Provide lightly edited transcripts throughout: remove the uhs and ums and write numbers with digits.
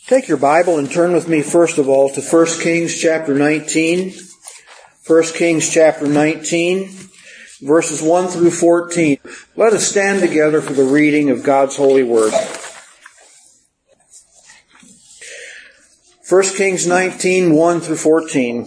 Take your Bible and turn with me first of all to 1 Kings chapter 19. 1 Kings chapter 19, verses 1 through 14. Let us stand together for the reading of God's holy word. 1 Kings 19, 1 through 14.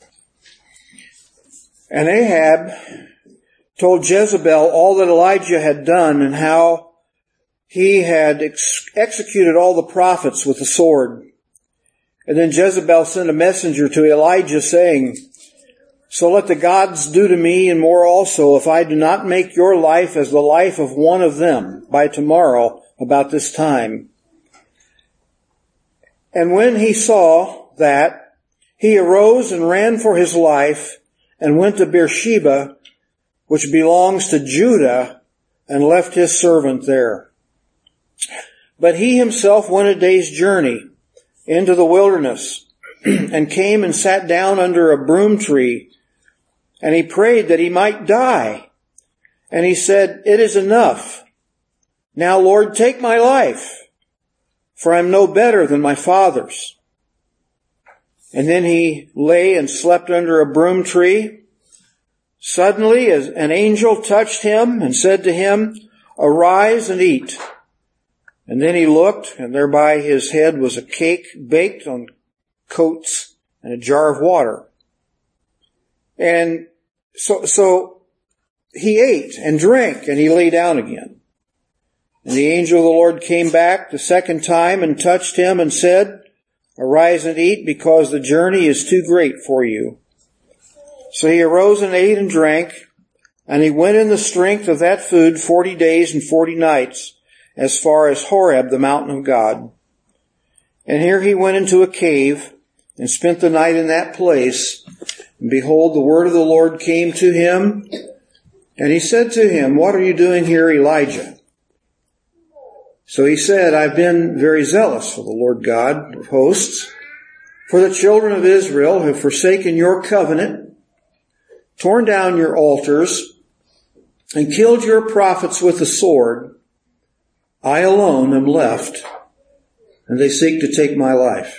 And Ahab told Jezebel all that Elijah had done and how he had executed all the prophets with the sword. And then Jezebel sent a messenger to Elijah saying, "So let the gods do to me and more also, if I do not make your life as the life of one of them by tomorrow about this time." And when he saw that, he arose and ran for his life and went to Beersheba, which belongs to Judah, and left his servant there. But he himself went a day's journey into the wilderness and came and sat down under a broom tree, and he prayed that he might die. And he said, "It is enough. Now, Lord, take my life, for I am no better than my fathers." And then he lay and slept under a broom tree. Suddenly an angel touched him and said to him, "Arise and eat." And then he looked, and there by his head was a cake baked on coats and a jar of water. And so he ate and drank, and he lay down again. And the angel of the Lord came back the second time and touched him and said, "Arise and eat, because the journey is too great for you." So he arose and ate and drank, and he went in the strength of that food 40 days and 40 nights, as far as Horeb, the mountain of God. And here he went into a cave and spent the night in that place. And behold, the word of the Lord came to him, and he said to him, "What are you doing here, Elijah?" So he said, "I've been very zealous for the Lord God of hosts, for the children of Israel have forsaken your covenant, torn down your altars, and killed your prophets with the sword. I alone am left, and they seek to take my life."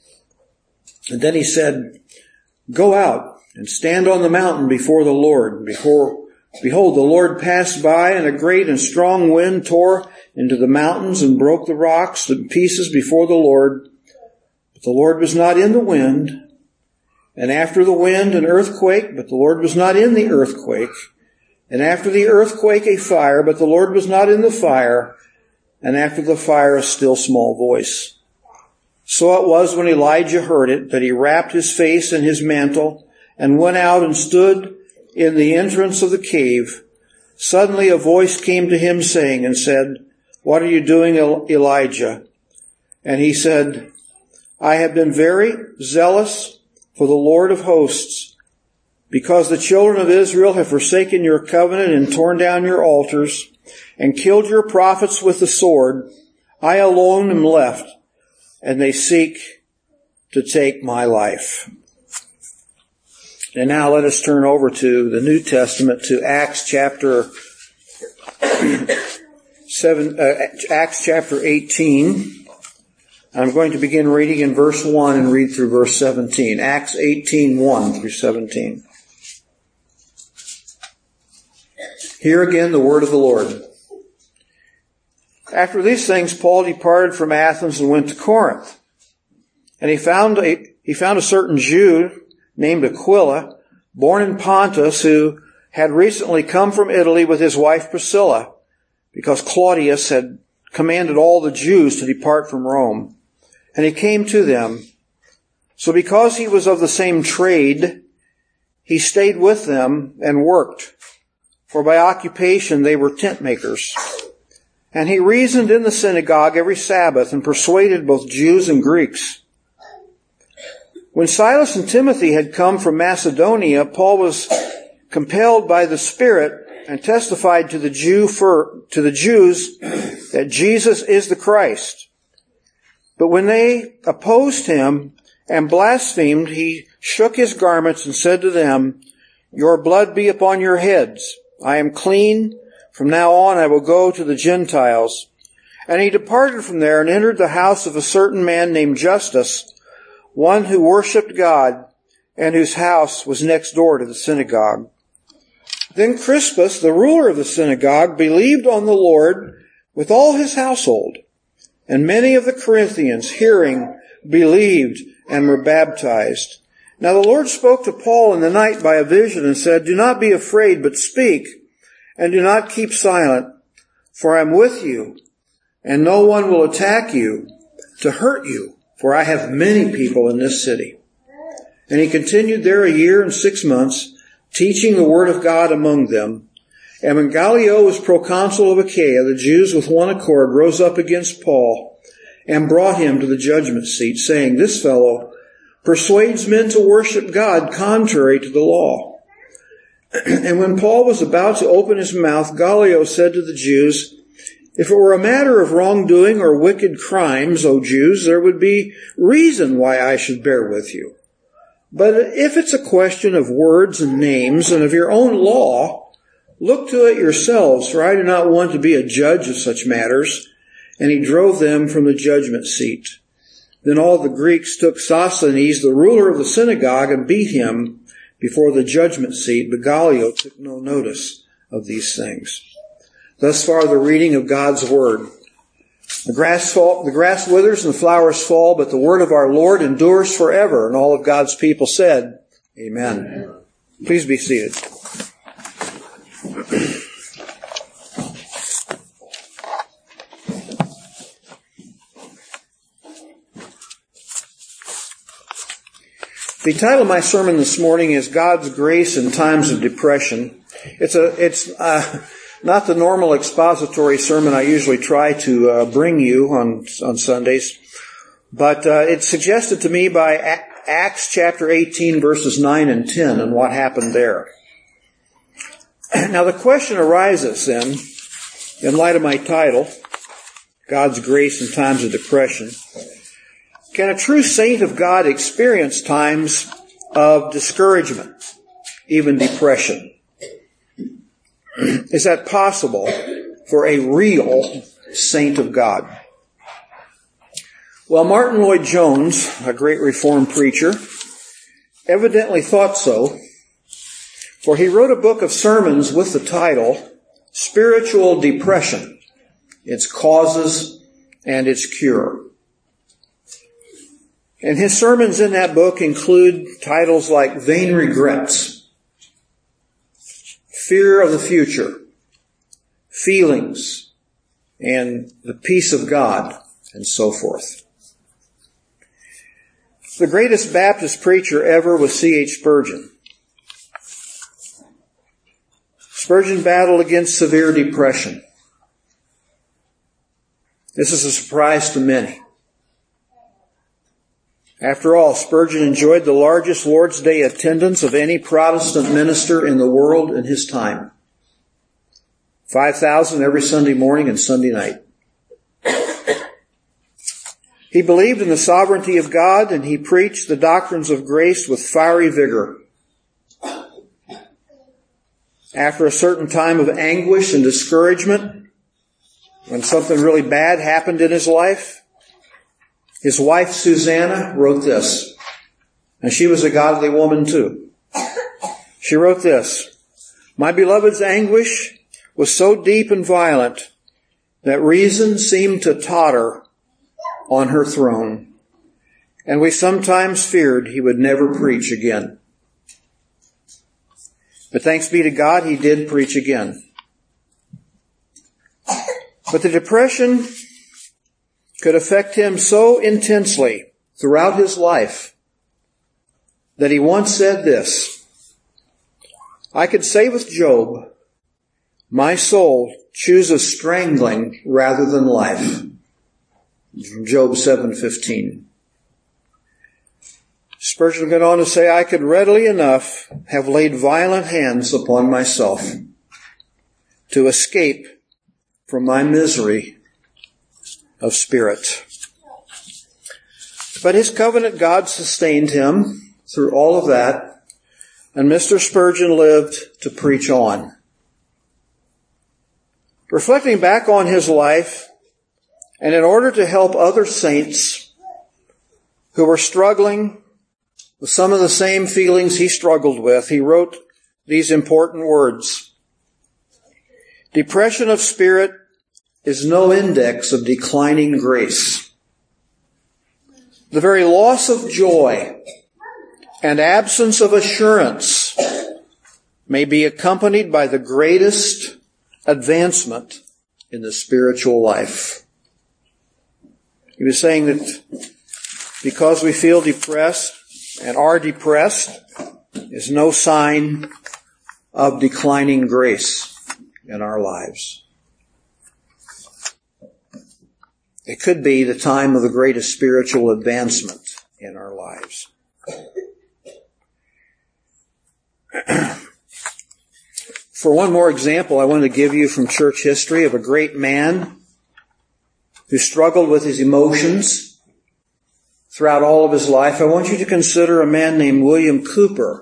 And then he said, "Go out and stand on the mountain before the Lord." Behold, the Lord passed by, and a great and strong wind tore into the mountains and broke the rocks in pieces before the Lord. But the Lord was not in the wind. And after the wind, an earthquake, but the Lord was not in the earthquake. And after the earthquake, a fire, but the Lord was not in the fire. And after the fire, a still small voice. So it was when Elijah heard it that he wrapped his face in his mantle and went out and stood in the entrance of the cave. Suddenly a voice came to him saying and said, "What are you doing, Elijah?" And he said, "I have been very zealous for the Lord of hosts, because the children of Israel have forsaken your covenant and torn down your altars, and killed your prophets with the sword. I alone am left, and they seek to take my life." And now let us turn over to the New Testament, to Acts chapter 18. I'm going to begin reading in verse 1 and read through verse 17. Acts 18, 1 through 17. Hear again the word of the Lord. After these things, Paul departed from Athens and went to Corinth. And he found a certain Jew named Aquila, born in Pontus, who had recently come from Italy with his wife Priscilla, because Claudius had commanded all the Jews to depart from Rome. And he came to them. So because he was of the same trade, he stayed with them and worked, for by occupation they were tent makers. And he reasoned in the synagogue every Sabbath and persuaded both Jews and Greeks. When Silas and Timothy had come from Macedonia, Paul was compelled by the Spirit and testified to the Jews that Jesus is the Christ. But when they opposed him and blasphemed, he shook his garments and said to them, "Your blood be upon your heads. I am clean. From now on I will go to the Gentiles." And he departed from there and entered the house of a certain man named Justus, one who worshipped God, and whose house was next door to the synagogue. Then Crispus, the ruler of the synagogue, believed on the Lord with all his household. And many of the Corinthians, hearing, believed and were baptized. Now the Lord spoke to Paul in the night by a vision and said, "Do not be afraid, but speak, and do not keep silent, for I am with you, and no one will attack you to hurt you, for I have many people in this city." And he continued there 1 year and 6 months, teaching the word of God among them. And when Gallio was proconsul of Achaia, the Jews with one accord rose up against Paul and brought him to the judgment seat, saying, "This fellow persuades men to worship God contrary to the law." And when Paul was about to open his mouth, Gallio said to the Jews, "If it were a matter of wrongdoing or wicked crimes, O Jews, there would be reason why I should bear with you. But if it's a question of words and names and of your own law, look to it yourselves, for I do not want to be a judge of such matters." And he drove them from the judgment seat. Then all the Greeks took Sosthenes, the ruler of the synagogue, and beat him before the judgment seat, but Gallio took no notice of these things. Thus far the reading of God's word. The grass withers and the flowers fall, but the word of our Lord endures forever. And all of God's people said, Amen. Please be seated. The title of my sermon this morning is God's Grace in Times of Depression. It's not the normal expository sermon I usually try to bring you on Sundays, but it's suggested to me by Acts chapter 18, verses 9 and 10, and what happened there. Now the question arises then, in light of my title, God's Grace in Times of Depression, can a true saint of God experience times of discouragement, even depression? Is that possible for a real saint of God? Well, Martin Lloyd-Jones, a great Reformed preacher, evidently thought so, for he wrote a book of sermons with the title, Spiritual Depression, Its Causes and Its Cure. And his sermons in that book include titles like Vain Regrets, Fear of the Future, Feelings, and The Peace of God, and so forth. The greatest Baptist preacher ever was C.H. Spurgeon. Spurgeon battled against severe depression. This is a surprise to many. After all, Spurgeon enjoyed the largest Lord's Day attendance of any Protestant minister in the world in his time. 5,000 every Sunday morning and Sunday night. He believed in the sovereignty of God, and he preached the doctrines of grace with fiery vigor. After a certain time of anguish and discouragement, when something really bad happened in his life, his wife, Susanna, wrote this. And she was a godly woman too. She wrote this: "My beloved's anguish was so deep and violent that reason seemed to totter on her throne, and we sometimes feared he would never preach again." But thanks be to God, he did preach again. But the depression could affect him so intensely throughout his life that he once said this: "I could say with Job, my soul chooses strangling rather than life." From Job 7:15. Spurgeon went on to say, "I could readily enough have laid violent hands upon myself to escape from my misery of spirit." But his covenant God sustained him through all of that, and Mr. Spurgeon lived to preach on. Reflecting back on his life, And in order to help other saints who were struggling with some of the same feelings he struggled with, he wrote these important words. Depression of spirit is no index of declining grace. The very loss of joy and absence of assurance may be accompanied by the greatest advancement in the spiritual life. He was saying that because we feel depressed and are depressed is no sign of declining grace in our lives. It could be the time of the greatest spiritual advancement in our lives. For one more example, I want to give you from church history of a great man who struggled with his emotions throughout all of his life. I want you to consider a man named William Cowper.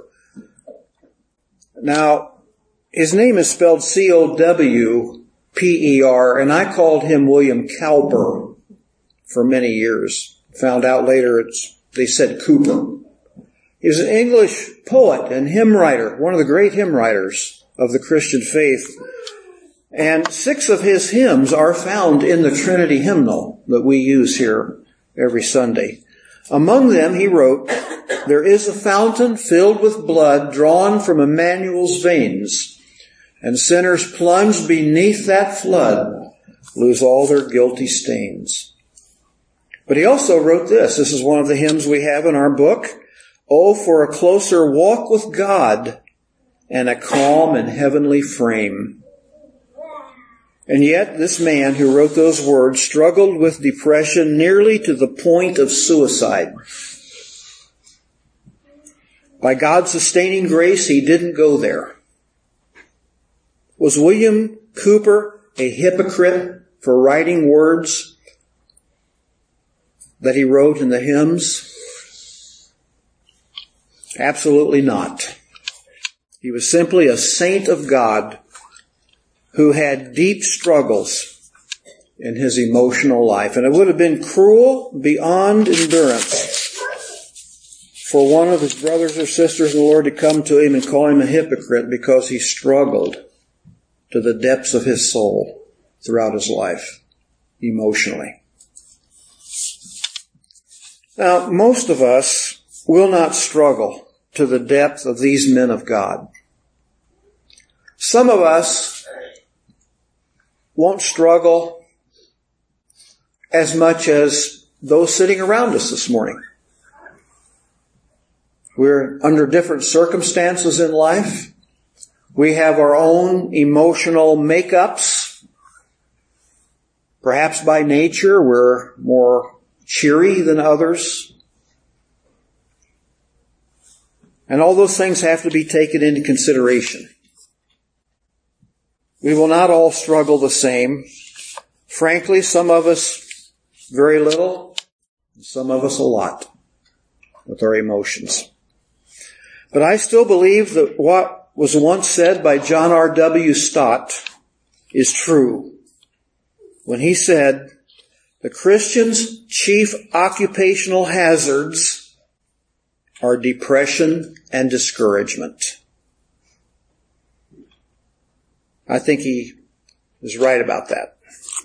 Now, his name is spelled C-O-W-P-E-R, and I called him William Cowper for many years. Found out later they said Cooper. He was an English poet and hymn writer, one of the great hymn writers of the Christian faith. And 6 of his hymns are found in the Trinity hymnal that we use here every Sunday. Among them, he wrote, "There is a fountain filled with blood drawn from Emmanuel's veins, and sinners plunged beneath that flood lose all their guilty stains." But he also wrote this. This is one of the hymns we have in our book. "Oh, for a closer walk with God and a calm and heavenly frame." And yet, this man who wrote those words struggled with depression nearly to the point of suicide. By God's sustaining grace, he didn't go there. Was William Cowper a hypocrite for writing words that he wrote in the hymns? Absolutely not. He was simply a saint of God who had deep struggles in his emotional life. And it would have been cruel beyond endurance for one of his brothers or sisters in the Lord to come to him and call him a hypocrite because he struggled to the depths of his soul throughout his life, emotionally. Now, most of us will not struggle to the depth of these men of God. Some of us won't struggle as much as those sitting around us this morning. We're under different circumstances in life. We have our own emotional makeups. Perhaps by nature we're more cheery than others. And all those things have to be taken into consideration. We will not all struggle the same. Frankly, some of us very little, and some of us a lot with our emotions. But I still believe that what was once said by John R.W. Stott is true when he said, "The Christian's chief occupational hazards are depression and discouragement." I think he is right about that.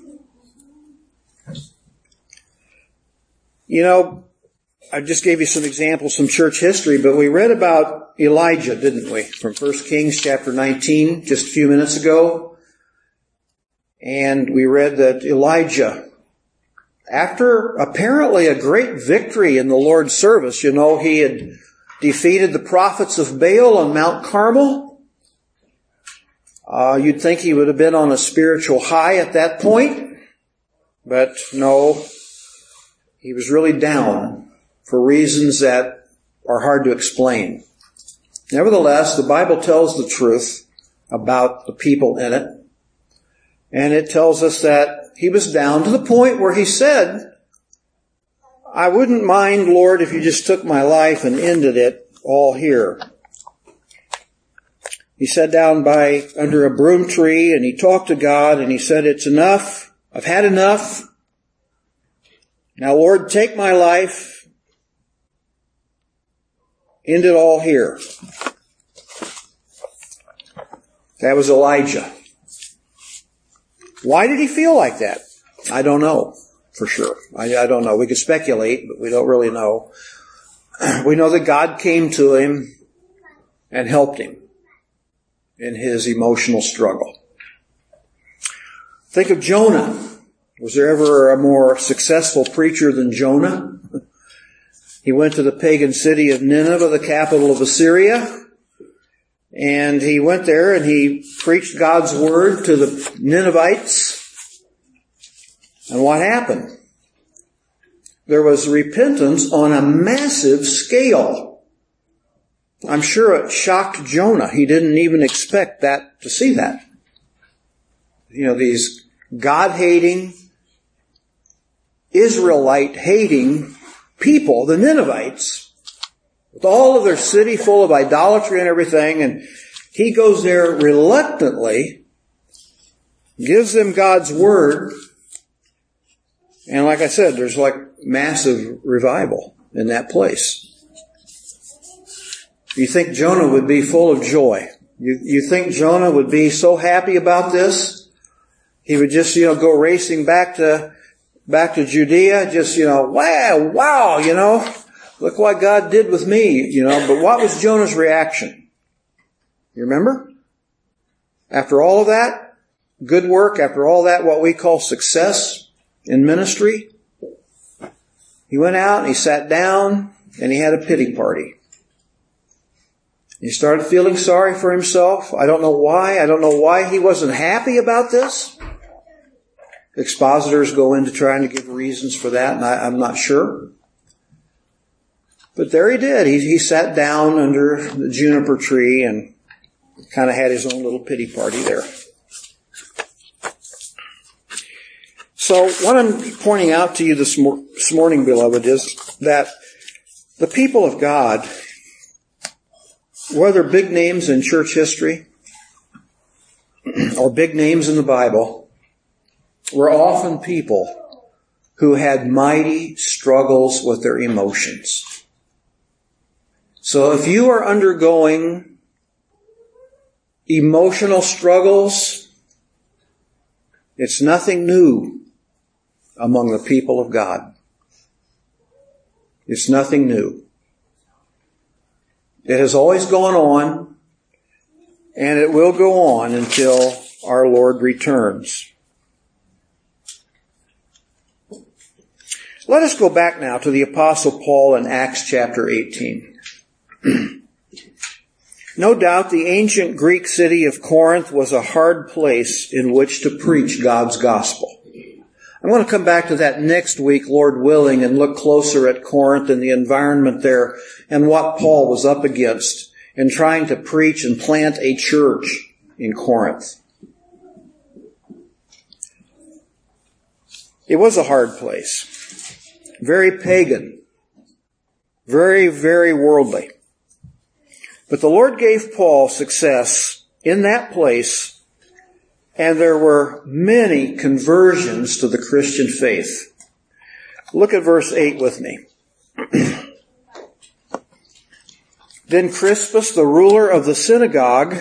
You know, I just gave you some examples from church history, but we read about Elijah, didn't we? From 1 Kings chapter 19, just a few minutes ago. And we read that Elijah, after apparently a great victory in the Lord's service, you know, he had defeated the prophets of Baal on Mount Carmel. You'd think he would have been on a spiritual high at that point, but no, he was really down for reasons that are hard to explain. Nevertheless, the Bible tells the truth about the people in it, and it tells us that he was down to the point where he said, "I wouldn't mind, Lord, if you just took my life and ended it all here." He sat down under a broom tree and he talked to God and he said, "It's enough. I've had enough. Now, Lord, take my life, end it all here. That was Elijah. Why did he feel like that? I don't know for sure. I don't know. We could speculate, but we don't really know. We know that God came to him and helped him in his emotional struggle. Think of Jonah. Was there ever a more successful preacher than Jonah? He went to the pagan city of Nineveh, the capital of Assyria, and he went there and he preached God's word to the Ninevites. And what happened? There was repentance on a massive scale. I'm sure it shocked Jonah. He didn't even expect to see that. These God-hating, Israelite-hating people, the Ninevites, with all of their city full of idolatry and everything, and he goes there reluctantly, gives them God's word, and like I said, there's like massive revival in that place. You think Jonah would be full of joy? You think Jonah would be so happy about this? He would just, go racing back to Judea, just, wow, look what God did with me, But what was Jonah's reaction? You remember? After all of that, good work, after all that, what we call success in ministry, he went out and he sat down and he had a pity party. He started feeling sorry for himself. I don't know why. I don't know why he wasn't happy about this. Expositors go into trying to give reasons for that, and I'm not sure. But there he did. He sat down under the juniper tree and kind of had his own little pity party there. So what I'm pointing out to you this morning, beloved, is that the people of God, whether big names in church history or big names in the Bible, were often people who had mighty struggles with their emotions. So if you are undergoing emotional struggles, it's nothing new among the people of God. It's nothing new. It has always gone on, and it will go on until our Lord returns. Let us go back now to the Apostle Paul in Acts chapter 18. No doubt the ancient Greek city of Corinth was a hard place in which to preach God's gospel. I'm going to come back to that next week, Lord willing, and look closer at Corinth and the environment there and what Paul was up against in trying to preach and plant a church in Corinth. It was a hard place. Very pagan. Very, very worldly. But the Lord gave Paul success in that place, and there were many conversions to the Christian faith. Look at verse 8 with me. Then Crispus, the ruler of the synagogue,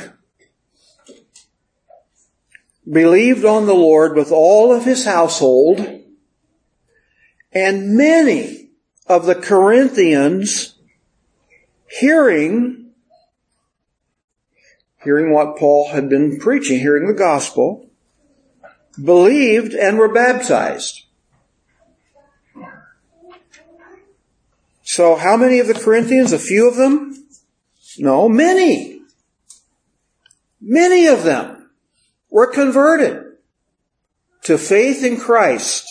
believed on the Lord with all of his household, and many of the Corinthians, hearing what Paul had been preaching, hearing the gospel, believed and were baptized. So how many of the Corinthians? A few of them? No, many. Many of them were converted to faith in Christ.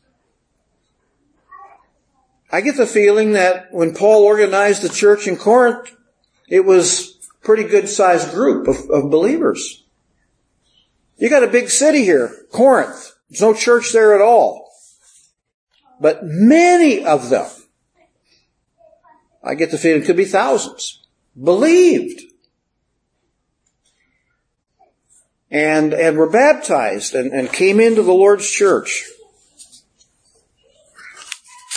I get the feeling that when Paul organized the church in Corinth, it was a pretty good-sized group of believers. You got a big city here, Corinth. There's no church there at all. But many of them, I get the feeling it could be thousands, believed and were baptized and came into the Lord's church.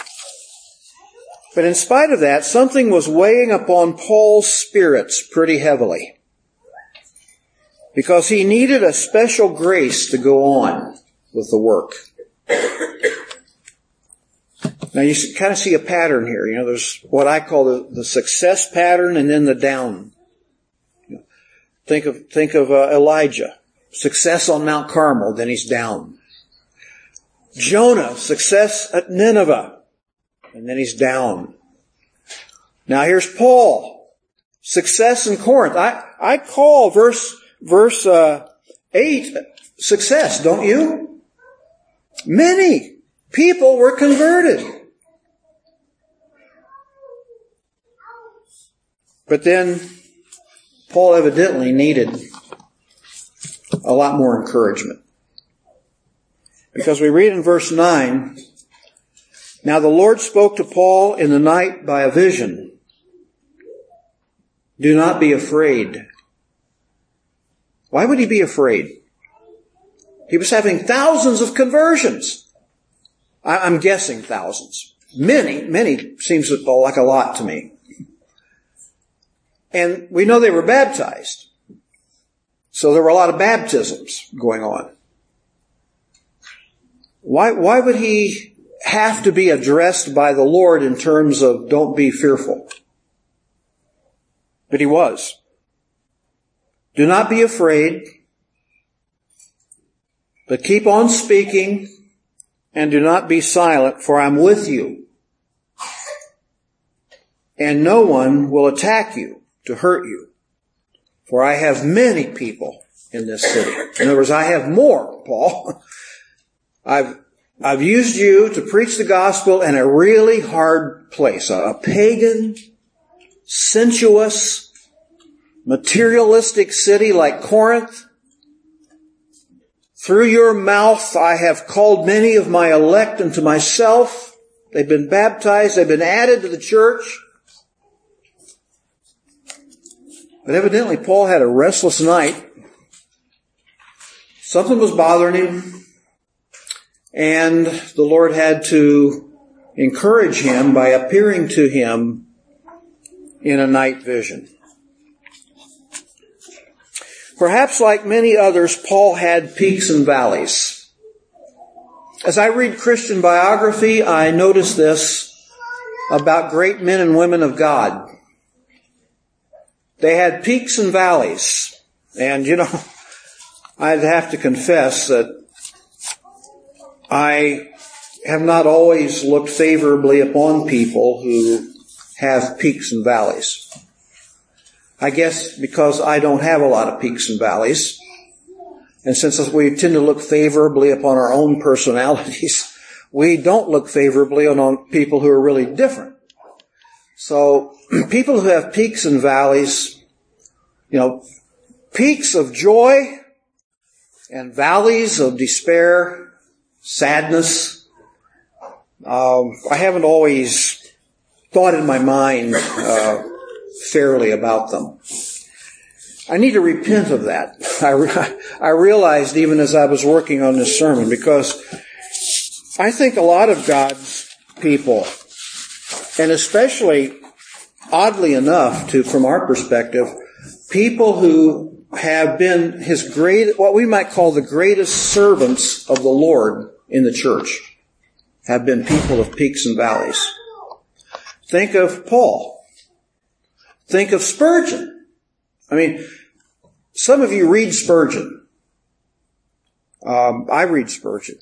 But in spite of that, something was weighing upon Paul's spirits pretty heavily, because he needed a special grace to go on with the work. Now you kind of see a pattern here. There's what I call the success pattern and then the down. Think of Elijah. Success on Mount Carmel, then he's down. Jonah, success at Nineveh, and then he's down. Now here's Paul. Success in Corinth. I call verse 8 success, don't you? Many people were converted. But then Paul evidently needed a lot more encouragement. Because we read in verse 9, "Now the Lord spoke to Paul in the night by a vision. Do not be afraid." Why would he be afraid? He was having thousands of conversions. I'm guessing thousands. Many seems like a lot to me. And we know they were baptized. So there were a lot of baptisms going on. Why would he have to be addressed by the Lord in terms of don't be fearful? But he was. Do not be afraid, but keep on speaking and do not be silent, for I'm with you. And no one will attack you to hurt you, for I have many people in this city. In other words, I have more, Paul. I've used you to preach the gospel in a really hard place, a pagan, sensuous, materialistic city like Corinth. Through your mouth I have called many of my elect unto myself. They've been baptized, they've been added to the church. But evidently Paul had a restless night. Something was bothering him. And the Lord had to encourage him by appearing to him in a night vision. Perhaps like many others, Paul had peaks and valleys. As I read Christian biography, I notice this about great men and women of God. They had peaks and valleys. And, I'd have to confess that I have not always looked favorably upon people who have peaks and valleys. I guess because I don't have a lot of peaks and valleys. And since we tend to look favorably upon our own personalities, we don't look favorably on people who are really different. So people who have peaks and valleys, peaks of joy and valleys of despair, sadness, I haven't always thought in my mind fairly about them. I need to repent of that. I realized even as I was working on this sermon, because I think a lot of God's people, and especially, oddly enough, from our perspective, people who have been what we might call the greatest servants of the Lord in the church, have been people of peaks and valleys. Think of Paul. Think of Spurgeon. Some of you read Spurgeon. I read Spurgeon.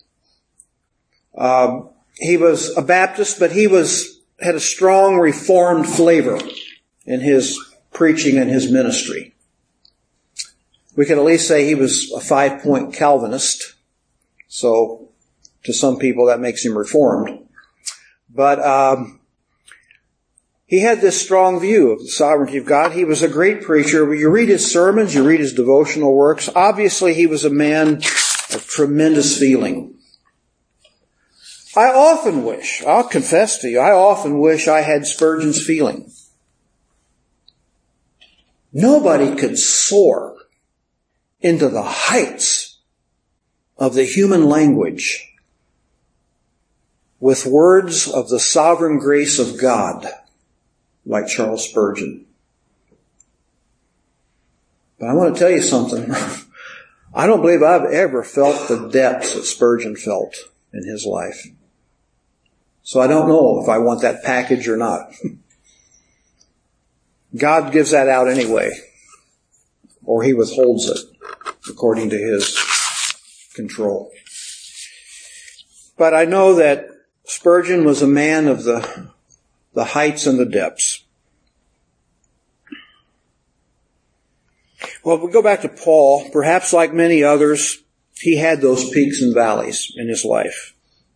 He was a Baptist, but he had a strong Reformed flavor in his preaching and his ministry. We could at least say he was a 5-point Calvinist. So to some people that makes him Reformed. But he had this strong view of the sovereignty of God. He was a great preacher. You read his sermons, you read his devotional works. Obviously, he was a man of tremendous feeling. I'll confess to you, I often wish I had Spurgeon's feeling. Nobody could soar into the heights of the human language with words of the sovereign grace of God, like Charles Spurgeon. But I want to tell you something. I don't believe I've ever felt the depths that Spurgeon felt in his life. So I don't know if I want that package or not. God gives that out anyway, or he withholds it according to his control. But I know that Spurgeon was a man of the heights and the depths. Well, if we go back to Paul, perhaps like many others, he had those peaks and valleys in his life.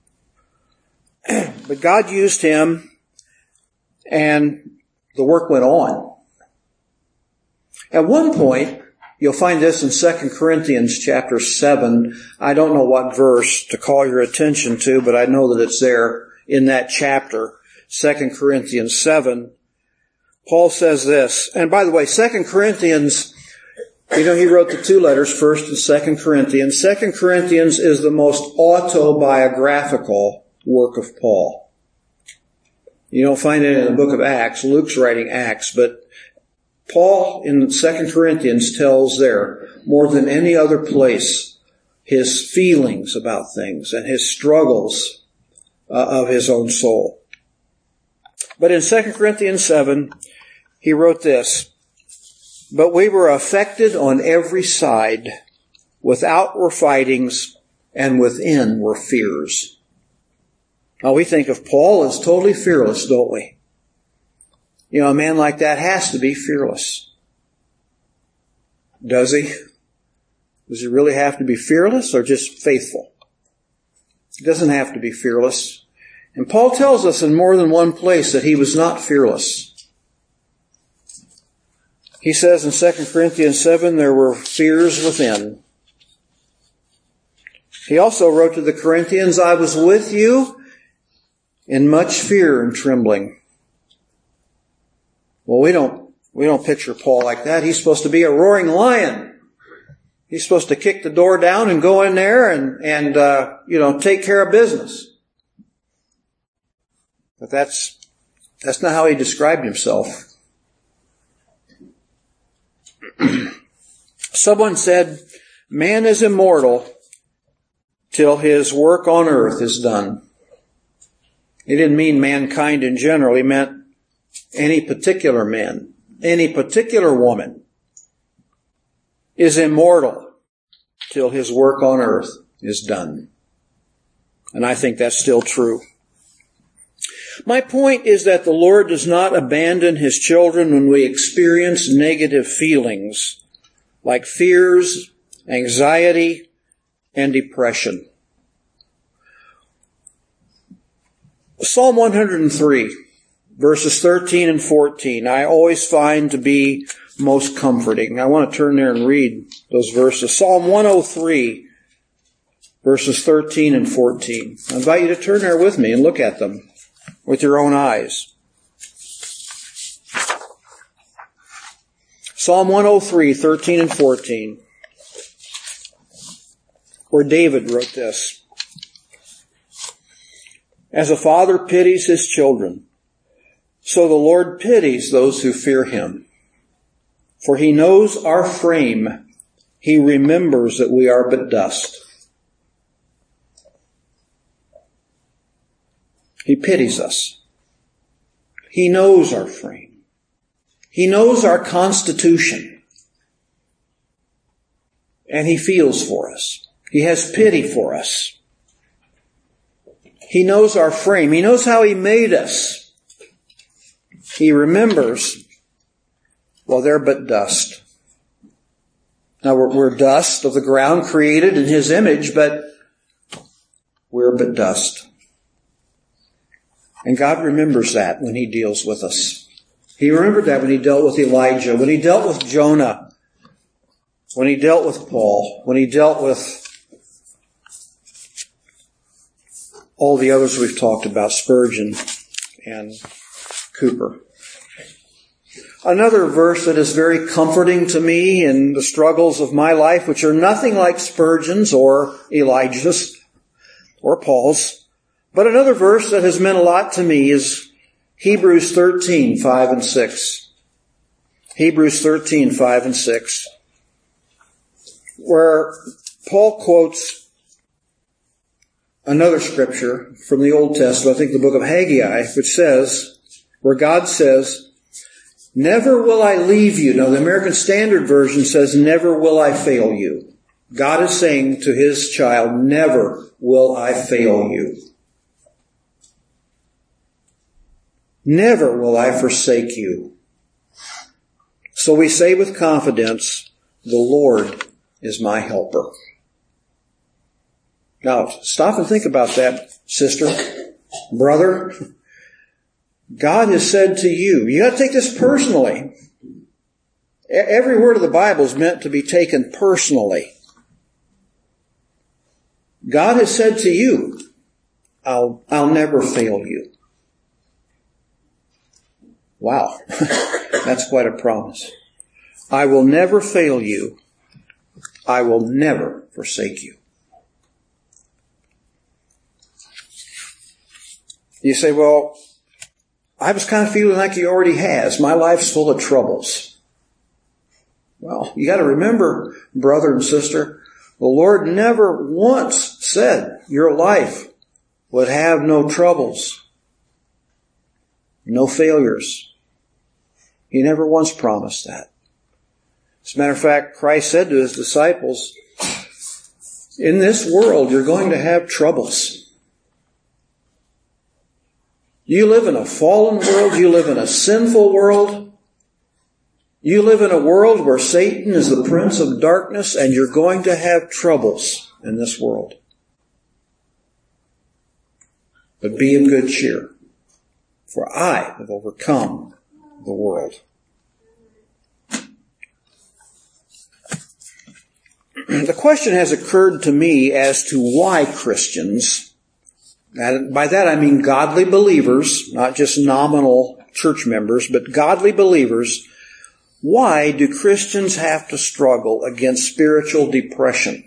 But God used him, and the work went on. At one point, you'll find this in 2 Corinthians chapter 7. I don't know what verse to call your attention to, but I know that it's there in that chapter, 2 Corinthians 7. Paul says this, and by the way, 2 Corinthians, he wrote the two letters, 1st and 2 Corinthians. 2 Corinthians is the most autobiographical work of Paul. You don't find it in the book of Acts. Luke's writing Acts, but Paul in 2 Corinthians tells there, more than any other place, his feelings about things and his struggles of his own soul. But in 2 Corinthians 7, he wrote this, "But we were affected on every side. Without were fightings, and within were fears." Now we think of Paul as totally fearless, don't we? You know, a man like that has to be fearless. Does he? Does he really have to be fearless or just faithful? He doesn't have to be fearless. And Paul tells us in more than one place that he was not fearless. He says in 2 Corinthians 7, there were fears within. He also wrote to the Corinthians, "I was with you in much fear and trembling." Well, we don't picture Paul like that. He's supposed to be a roaring lion. He's supposed to kick the door down and go in there and take care of business. But that's not how he described himself. Someone said, man is immortal till his work on earth is done. He didn't mean mankind in general. He meant any particular man, any particular woman is immortal till his work on earth is done. And I think that's still true. My point is that the Lord does not abandon his children when we experience negative feelings like fears, anxiety, and depression. Psalm 103, verses 13 and 14, I always find to be most comforting. I want to turn there and read those verses. Psalm 103, verses 13 and 14. I invite you to turn there with me and look at them with your own eyes. Psalm 103, 13 and 14, where David wrote this. As a father pities his children, so the Lord pities those who fear him. For he knows our frame. He remembers that we are but dust. He pities us. He knows our frame. He knows our constitution. And he feels for us. He has pity for us. He knows our frame. He knows how he made us. He remembers, well, they're but dust. Now, we're dust of the ground created in his image, but we're but dust. And God remembers that when he deals with us. He remembered that when he dealt with Elijah, when he dealt with Jonah, when he dealt with Paul, when he dealt with all the others we've talked about, Spurgeon and Cooper. Another verse that is very comforting to me in the struggles of my life, which are nothing like Spurgeon's or Elijah's or Paul's, But another verse that has meant a lot to me is Hebrews 13, 5 and 6. Hebrews 13, 5 and 6. Where Paul quotes another scripture from the Old Testament, I think the book of Haggai, which says, where God says, never will I leave you. Now the American Standard Version says, never will I fail you. God is saying to his child, never will I fail you. Never will I forsake you. So we say with confidence, the Lord is my helper. Now, stop and think about that, sister, brother. God has said to you, you got to take this personally. Every word of the Bible is meant to be taken personally. God has said to you, I'll never fail you. Wow, that's quite a promise. I will never fail you. I will never forsake you. You say, well, I was kind of feeling like he already has. My life's full of troubles. Well, you got to remember, brother and sister, the Lord never once said your life would have no troubles, no failures. He never once promised that. As a matter of fact, Christ said to his disciples, in this world you're going to have troubles. You live in a fallen world. You live in a sinful world. You live in a world where Satan is the prince of darkness, and you're going to have troubles in this world. But be of good cheer, for I have overcome the world. The question has occurred to me as to why Christians, and by that I mean godly believers, not just nominal church members, but godly believers, why do Christians have to struggle against spiritual depression?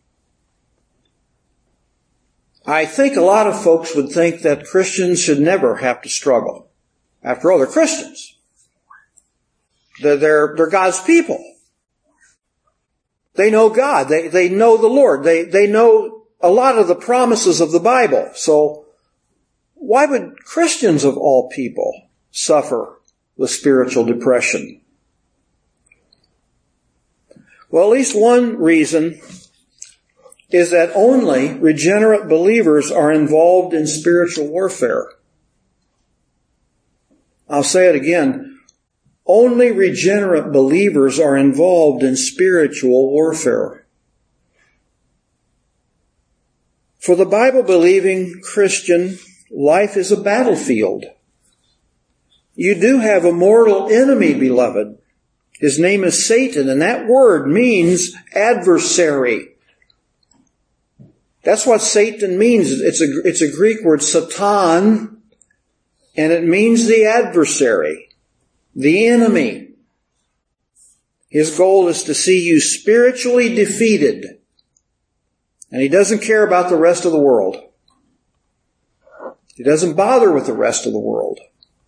I think a lot of folks would think that Christians should never have to struggle. After all, they're Christians. They're God's people. They know God. They know the Lord. They know a lot of the promises of the Bible. So why would Christians of all people suffer with spiritual depression? Well, at least one reason is that only regenerate believers are involved in spiritual warfare. I'll say it again. Only regenerate believers are involved in spiritual warfare. For the Bible-believing Christian, life is a battlefield. You do have a mortal enemy, beloved. His name is Satan, and that word means adversary. That's what Satan means. It's a Greek word, Satan, and it means the adversary, the enemy. His goal is to see you spiritually defeated, and he doesn't care about the rest of the world. He doesn't bother with the rest of the world.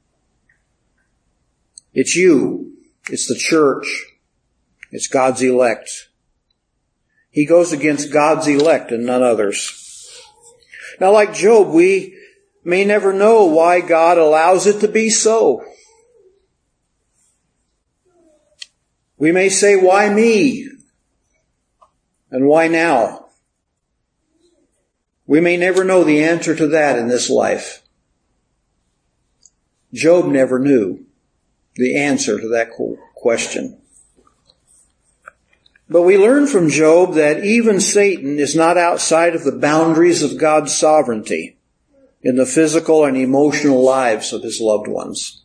It's you. It's the church. It's God's elect. He goes against God's elect and none others. Now, like Job, we may never know why God allows it to be so. We may say, why me? And why now? We may never know the answer to that in this life. Job never knew the answer to that question. But we learn from Job that even Satan is not outside of the boundaries of God's sovereignty in the physical and emotional lives of his loved ones.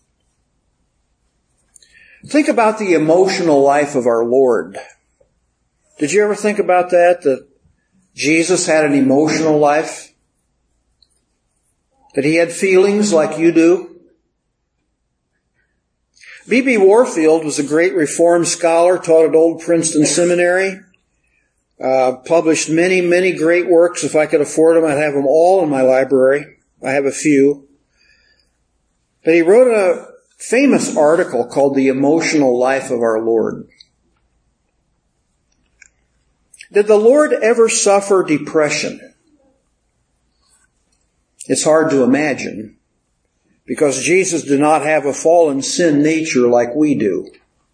Think about the emotional life of our Lord. Did you ever think about that Jesus had an emotional life? That he had feelings like you do? B.B. Warfield was a great Reformed scholar, taught at Old Princeton Seminary. Published many, many great works. If I could afford them, I'd have them all in my library. I have a few. But he wrote a famous article called The Emotional Life of Our Lord. Did the Lord ever suffer depression? It's hard to imagine, because Jesus did not have a fallen sin nature like we do.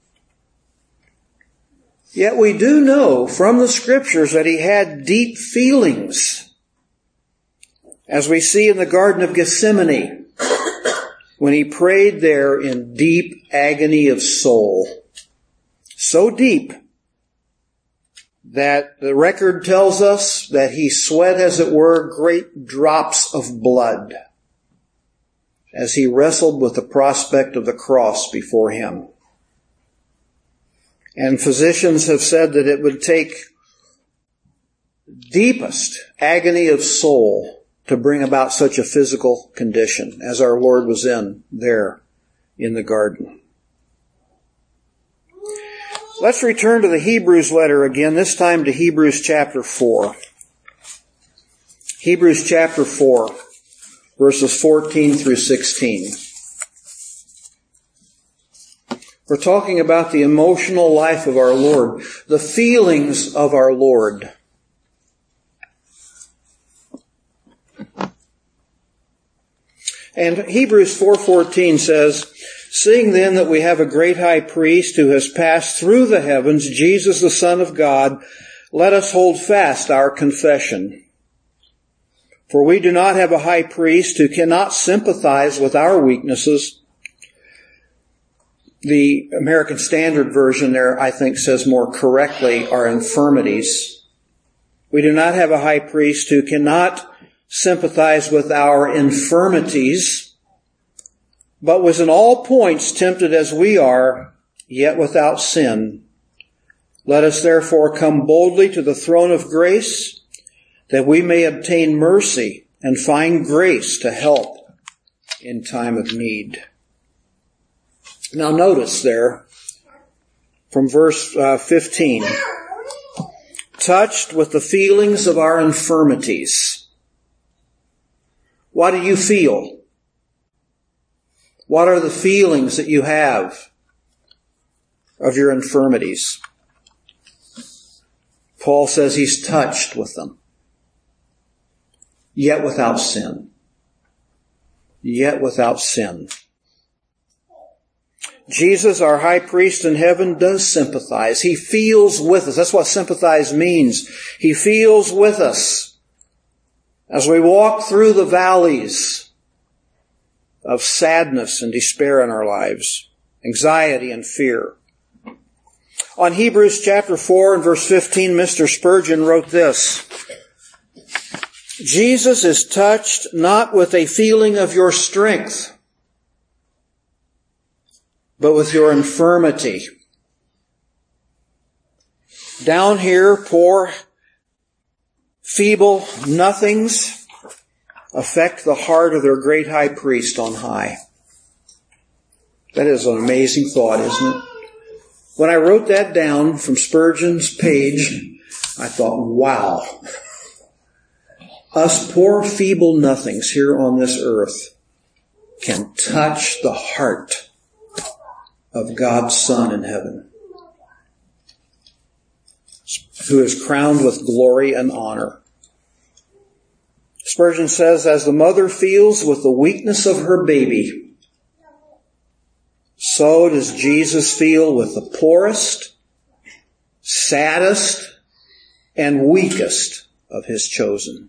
Yet we do know from the Scriptures that he had deep feelings, as we see in the Garden of Gethsemane, when he prayed there in deep agony of soul. So deep that the record tells us that he sweat, as it were, great drops of blood as he wrestled with the prospect of the cross before him. And physicians have said that it would take deepest agony of soul to bring about such a physical condition as our Lord was in there in the garden. Let's return to the Hebrews letter again, this time to Hebrews chapter 4. Hebrews chapter 4, verses 14 through 16. We're talking about the emotional life of our Lord, the feelings of our Lord. And Hebrews 4:14 says, "Seeing then that we have a great high priest who has passed through the heavens, Jesus the Son of God, let us hold fast our confession. For we do not have a high priest who cannot sympathize with our weaknesses." The American Standard Version there, I think, says more correctly, our infirmities. We do not have a high priest who cannot sympathize with our infirmities, but was in all points tempted as we are, yet without sin. Let us therefore come boldly to the throne of grace, that we may obtain mercy and find grace to help in time of need. Now notice there, from verse 15, touched with the feelings of our infirmities. What do you feel? What are the feelings that you have of your infirmities? Paul says he's touched with them, yet without sin. Yet without sin. Jesus, our high priest in heaven, does sympathize. He feels with us. That's what sympathize means. He feels with us as we walk through the valleys of sadness and despair in our lives, anxiety and fear. On Hebrews chapter 4 and verse 15, Mr. Spurgeon wrote this: "Jesus is touched not with a feeling of your strength, but with your infirmity." Down here, poor, feeble nothings affect the heart of their great high priest on high. That is an amazing thought, isn't it? When I wrote that down from Spurgeon's page, I thought, wow. Us poor, feeble nothings here on this earth can touch the heart of God's Son in heaven, who is crowned with glory and honor. Spurgeon says, as the mother feels with the weakness of her baby, so does Jesus feel with the poorest, saddest, and weakest of his chosen.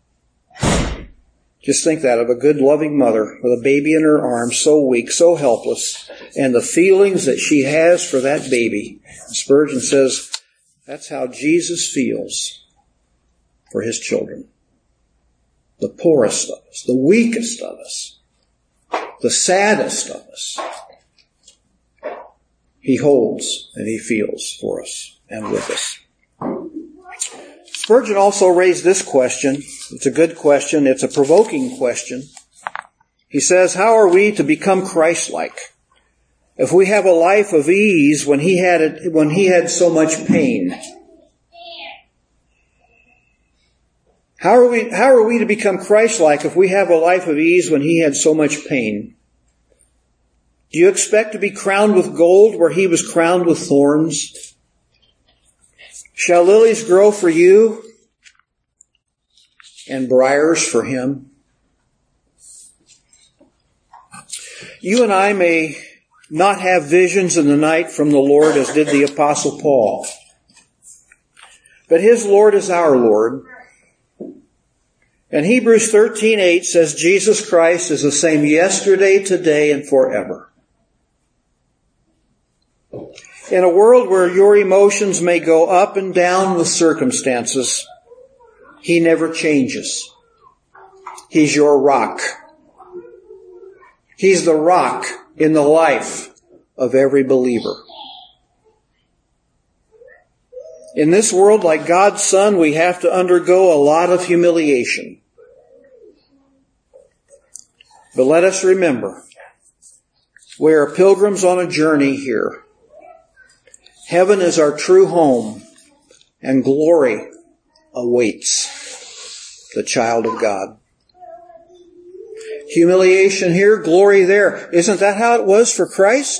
Just think that, of a good, loving mother with a baby in her arms, so weak, so helpless, and the feelings that she has for that baby. Spurgeon says, that's how Jesus feels for his children. The poorest of us, the weakest of us, the saddest of us, he holds and he feels for us and with us. Spurgeon also raised this question. It's a good question. It's a provoking question. He says, how are we to become Christ-like if we have a life of ease when he had so much pain? How are we to become Christ-like if we have a life of ease when He had so much pain? Do you expect to be crowned with gold where He was crowned with thorns? Shall lilies grow for you and briars for Him? You and I may not have visions in the night from the Lord as did the Apostle Paul. But his Lord is our Lord. And Hebrews 13:8 says Jesus Christ is the same yesterday, today, and forever. In a world where your emotions may go up and down with circumstances, He never changes. He's your rock. He's the rock in the life of every believer. In this world, like God's Son, we have to undergo a lot of humiliation. But let us remember, we are pilgrims on a journey here. Heaven is our true home, and glory awaits the child of God. Humiliation here, glory there. Isn't that how it was for Christ?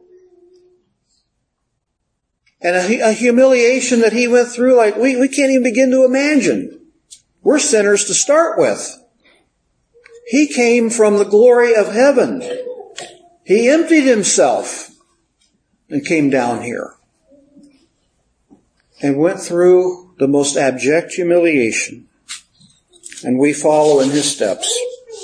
And a humiliation that He went through like we can't even begin to imagine. We're sinners to start with. He came from the glory of heaven. He emptied Himself and came down here and went through the most abject humiliation. And we follow in His steps.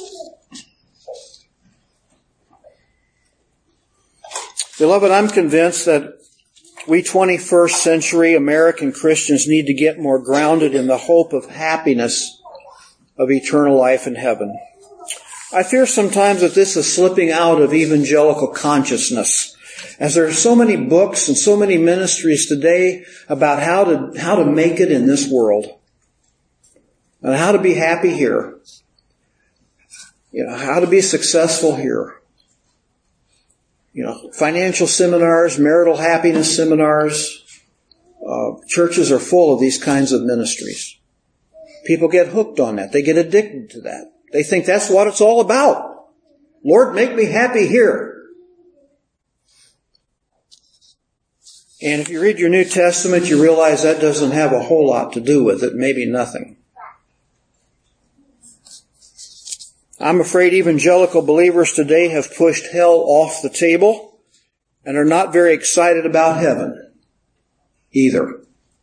Beloved, I'm convinced that we 21st century American Christians need to get more grounded in the hope of happiness of eternal life in heaven. I fear sometimes that this is slipping out of evangelical consciousness, as there are so many books and so many ministries today about how to make it in this world and how to be happy here, how to be successful here. Financial seminars, marital happiness seminars. Churches are full of these kinds of ministries. People get hooked on that. They get addicted to that. They think that's what it's all about. Lord, make me happy here. And if you read your New Testament, you realize that doesn't have a whole lot to do with it, maybe nothing. I'm afraid evangelical believers today have pushed hell off the table and are not very excited about heaven either.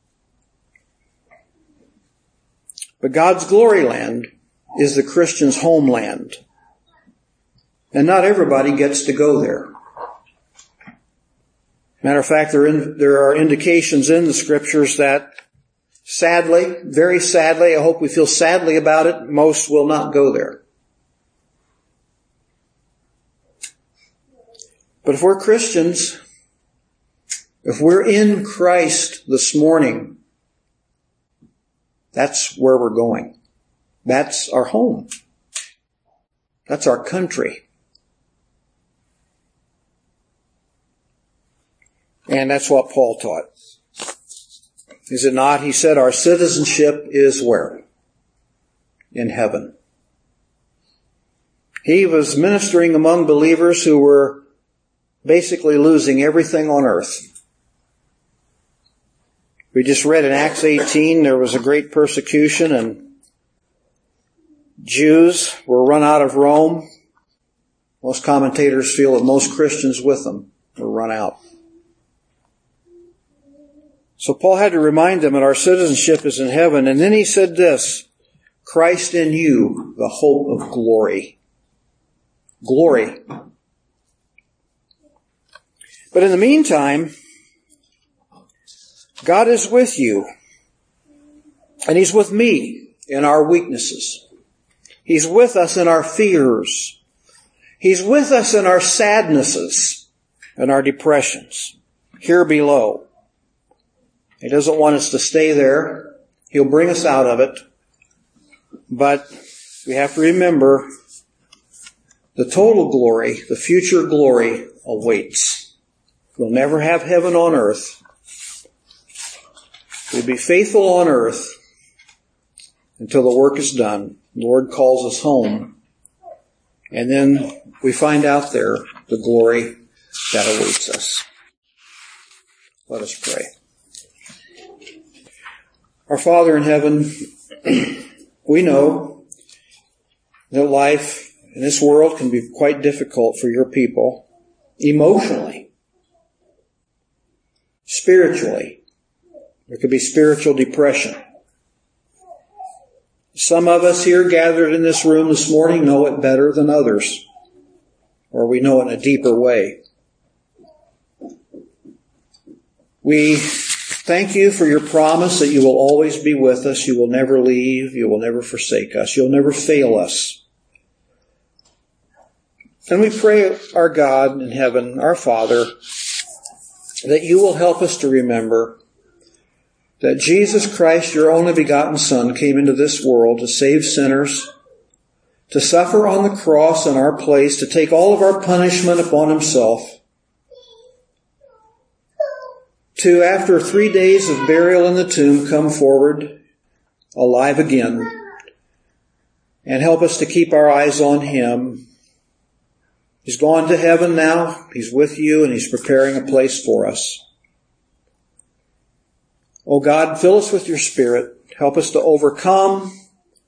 But God's glory land is the Christian's homeland. And not everybody gets to go there. Matter of fact, there are indications in the Scriptures that sadly, very sadly, I hope we feel sadly about it, most will not go there. But if we're Christians, if we're in Christ this morning, that's where we're going. That's our home. That's our country. And that's what Paul taught. Is it not? He said our citizenship is where? In heaven. He was ministering among believers who were basically losing everything on earth. We just read in Acts 18 there was a great persecution and Jews were run out of Rome. Most commentators feel that most Christians with them were run out. So Paul had to remind them that our citizenship is in heaven. And then he said this, Christ in you, the hope of glory. Glory. But in the meantime, God is with you. And He's with me in our weaknesses. He's with us in our fears. He's with us in our sadnesses and our depressions here below. He doesn't want us to stay there. He'll bring us out of it. But we have to remember the total glory, the future glory awaits. We'll never have heaven on earth. We'll be faithful on earth. until the work is done. The Lord calls us home. And then we find out there the glory that awaits us. Let us pray. Our Father in heaven, we know that life in this world can be quite difficult for your people, emotionally, spiritually. There could be spiritual depression. Some of us here gathered in this room this morning know it better than others, or we know it in a deeper way. We thank you for your promise that you will always be with us. You will never leave. You will never forsake us. You'll never fail us. And we pray, our God in heaven, our Father, that you will help us to remember that Jesus Christ, your only begotten Son, came into this world to save sinners, to suffer on the cross in our place, to take all of our punishment upon himself, to, after 3 days of burial in the tomb, come forward alive again and help us to keep our eyes on him. He's gone to heaven now. He's with you and he's preparing a place for us. Oh God, fill us with your Spirit. Help us to overcome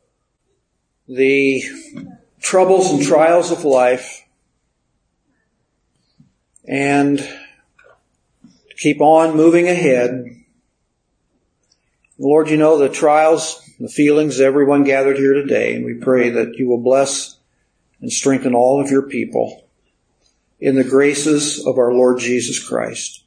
the troubles and trials of life and keep on moving ahead. Lord, you know the trials, the feelings of everyone gathered here today, and we pray that you will bless and strengthen all of your people in the graces of our Lord Jesus Christ.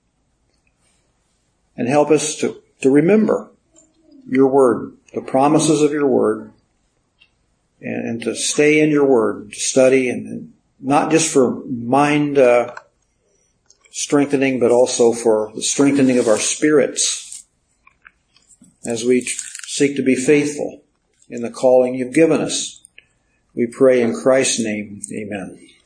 And help us to remember your word, the promises of your word, and to stay in your word, to study, and not just for mind strengthening, but also for the strengthening of our spirits as we seek to be faithful in the calling you've given us. We pray in Christ's name, amen.